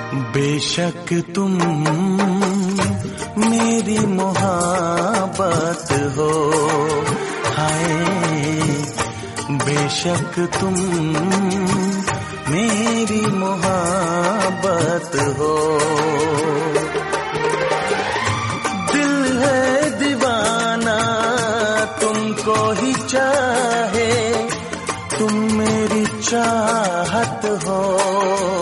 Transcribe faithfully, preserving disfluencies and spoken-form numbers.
बेशक तुम मेरी मोहब्बत हो, हाय बेशक तुम मेरी मोहब्बत हो। दिल है दीवाना तुमको ही चाहे, तुम मेरी चाहत हो।